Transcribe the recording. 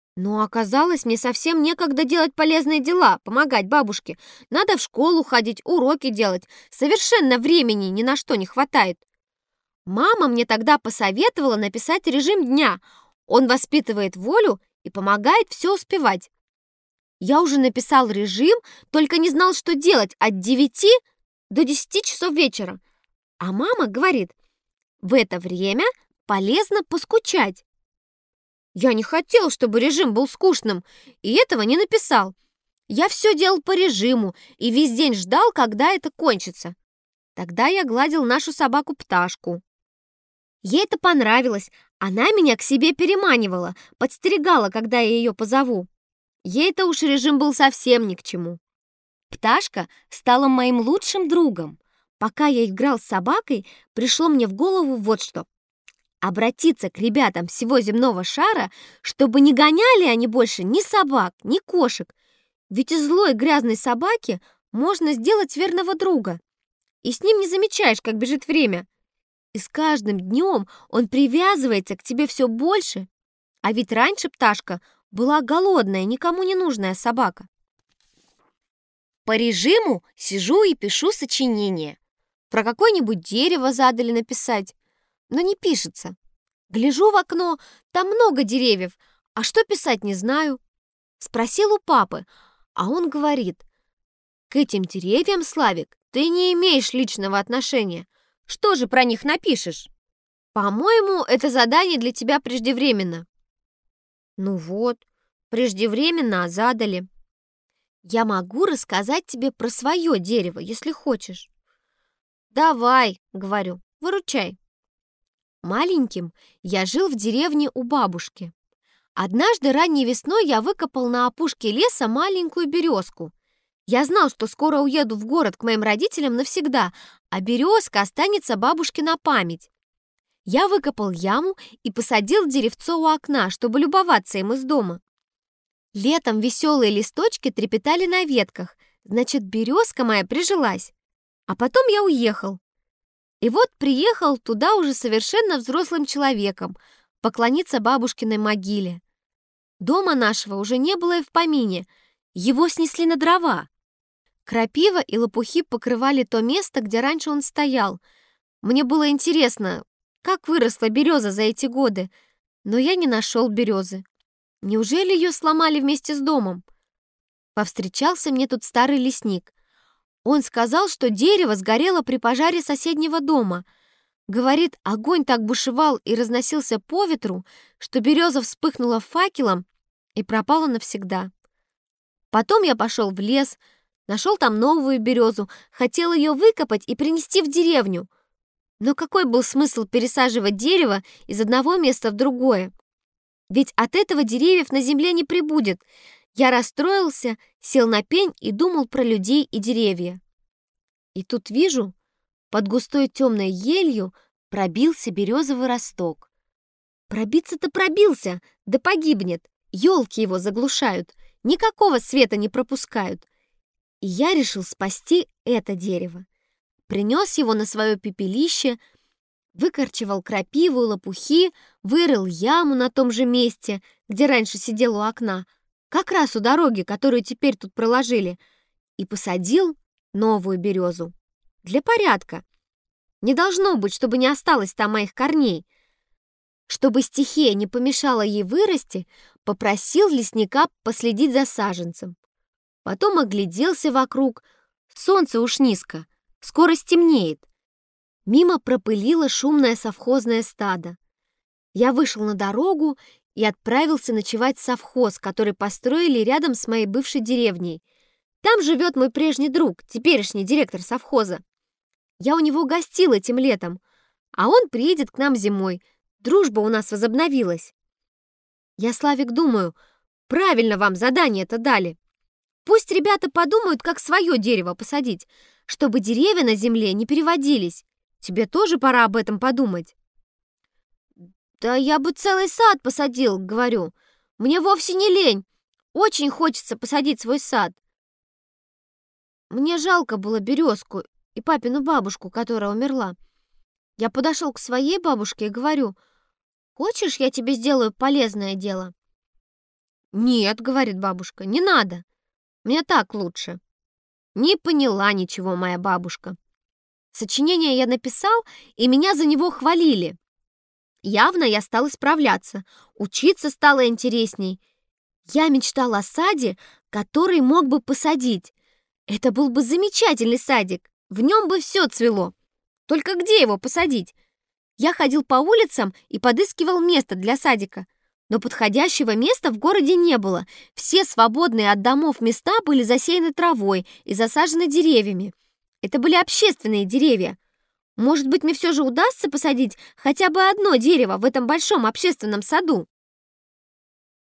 Но оказалось, мне совсем некогда делать полезные дела, помогать бабушке. Надо в школу ходить, уроки делать. Совершенно времени ни на что не хватает. Мама мне тогда посоветовала написать режим дня. Он воспитывает волю и помогает все успевать. Я уже написал режим, только не знал, что делать от 9 до 10 часов вечера. А мама говорит, в это время полезно поскучать. Я не хотел, чтобы режим был скучным, и этого не написал. Я все делал по режиму и весь день ждал, когда это кончится. Тогда я гладил нашу собаку-пташку. Ей это понравилось. Она меня к себе переманивала, подстерегала, когда я ее позову. Ей-то уж режим был совсем ни к чему. Пташка стала моим лучшим другом. Пока я играл с собакой, пришло мне в голову вот что. Обратиться к ребятам всего земного шара, чтобы не гоняли они больше ни собак, ни кошек. Ведь из злой грязной собаки можно сделать верного друга. И с ним не замечаешь, как бежит время. И с каждым днем он привязывается к тебе все больше. А ведь раньше пташка была голодная, никому не нужная собака. По режиму сижу и пишу сочинение. Про какое-нибудь дерево задали написать, но не пишется. Гляжу в окно, там много деревьев, а что писать не знаю. Спросил у папы, а он говорит, к этим деревьям, Славик, ты не имеешь личного отношения. Что же про них напишешь? По-моему, это задание для тебя преждевременно. Ну вот, преждевременно задали. Я могу рассказать тебе про свое дерево, если хочешь. Давай, говорю, выручай. Маленьким я жил в деревне у бабушки. Однажды ранней весной я выкопал на опушке леса маленькую березку. Я знал, что скоро уеду в город к моим родителям навсегда, а березка останется бабушке на память. Я выкопал яму и посадил деревцо у окна, чтобы любоваться им из дома. Летом веселые листочки трепетали на ветках, значит, березка моя прижилась. А потом я уехал. И вот приехал туда уже совершенно взрослым человеком, поклониться бабушкиной могиле. Дома нашего уже не было и в помине, его снесли на дрова. Крапива и лопухи покрывали то место, где раньше он стоял. Мне было интересно, как выросла береза за эти годы, но я не нашел березы. Неужели ее сломали вместе с домом? Повстречался мне тут старый лесник. Он сказал, что дерево сгорело при пожаре соседнего дома. Говорит, огонь так бушевал и разносился по ветру, что береза вспыхнула факелом и пропала навсегда. Потом я пошел в лес, нашел там новую березу, хотел ее выкопать и принести в деревню. Но какой был смысл пересаживать дерево из одного места в другое? Ведь от этого деревьев на земле не прибудет. Я расстроился, сел на пень и думал про людей и деревья. И тут вижу, под густой темной елью пробился березовый росток. Пробиться-то пробился, да погибнет. Елки его заглушают, никакого света не пропускают. И я решил спасти это дерево. Принес его на свое пепелище, выкорчевал крапиву и лопухи, вырыл яму на том же месте, где раньше сидел у окна, как раз у дороги, которую теперь тут проложили, и посадил новую березу. Для порядка. Не должно быть, чтобы не осталось там моих корней. Чтобы стихия не помешала ей вырасти, попросил лесника последить за саженцем. Потом огляделся вокруг. Солнце уж низко, скоро стемнеет. Мимо пропылило шумное совхозное стадо. Я вышел на дорогу и отправился ночевать в совхоз, который построили рядом с моей бывшей деревней. Там живет мой прежний друг, теперешний директор совхоза. Я у него гостил этим летом, а он приедет к нам зимой. Дружба у нас возобновилась. Я, Славик, думаю, правильно вам задание-то дали. Пусть ребята подумают, как свое дерево посадить, чтобы деревья на земле не переводились. Тебе тоже пора об этом подумать. Да я бы целый сад посадил, говорю. Мне вовсе не лень. Очень хочется посадить свой сад. Мне жалко было березку и папину бабушку, которая умерла. Я подошел к своей бабушке и говорю, хочешь, я тебе сделаю полезное дело? «Нет», — говорит бабушка, — «не надо. Мне так лучше». Не поняла ничего моя бабушка. Сочинение я написал, и меня за него хвалили. Явно я стал исправляться, учиться стало интересней. Я мечтала о саде, который мог бы посадить. Это был бы замечательный садик, в нем бы все цвело. Только где его посадить? Я ходил по улицам и подыскивал место для садика. Но подходящего места в городе не было. Все свободные от домов места были засеяны травой и засажены деревьями. Это были общественные деревья. Может быть, мне все же удастся посадить хотя бы одно дерево в этом большом общественном саду?